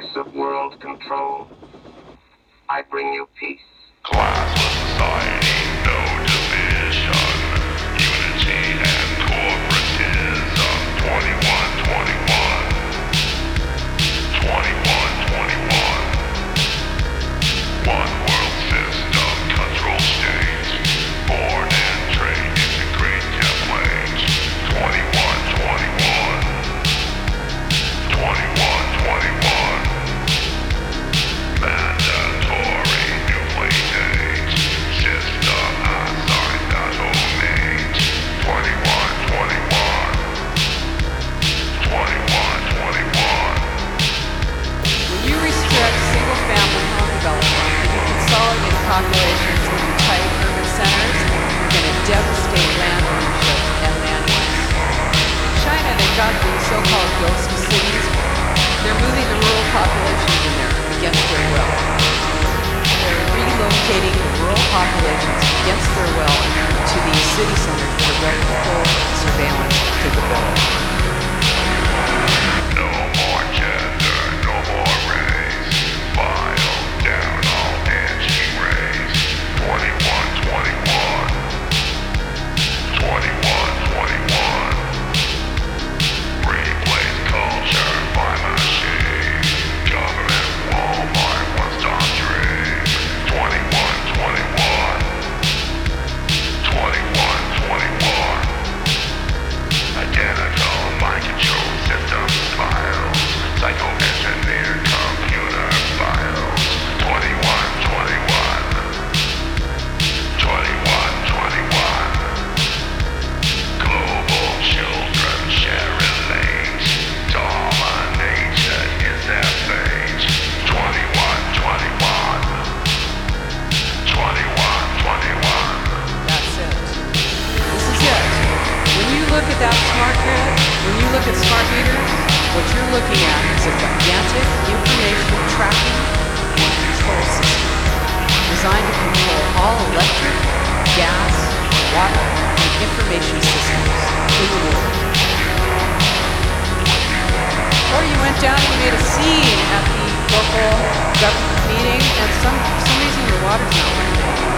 crisis of world control. I bring you peace. Classless society, no division, unity and corporatism. 21-21, 21-21. One world system, control states, born and trained, integrate templates. 21-21, 21-21. Mandatory new playdates. System assigned that homemade. 21-21, 21-21. When you restrict single-family home development and you consolidate populations into tight urban centers, you're going to devastate land ownership and land use. In China, they've got these so-called ghost cities. They're moving the rural populations in there against their will. They're relocating the rural populations against their will to these city centers that are ready for full surveillance capability. No more gender, no more race. File down all anti-race. 21-21, 21-21. Replace culture by machine. Government Walmart one-stop dream. 21-21, 21-21. Identical mind control systems files. Psycho-engineered computer files. 21-21, 21-21. Global children sharing lanes. Domination is their fate. 21-21, 21-21. That's it. This is it. When you look at that smart grid, when you look at smart meters, what you're looking at is a gigantic information tracking and control system designed to control all electric, gas, water, and information systems in the world. Or you went down and you made a scene at the local government meeting, and for some reason your water's not running.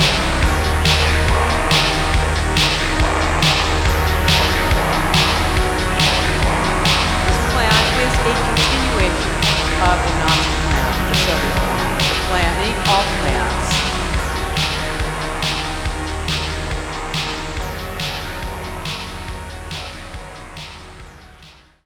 Is a continuation of the Nazi plan, the Soviet plan, the plan, all plans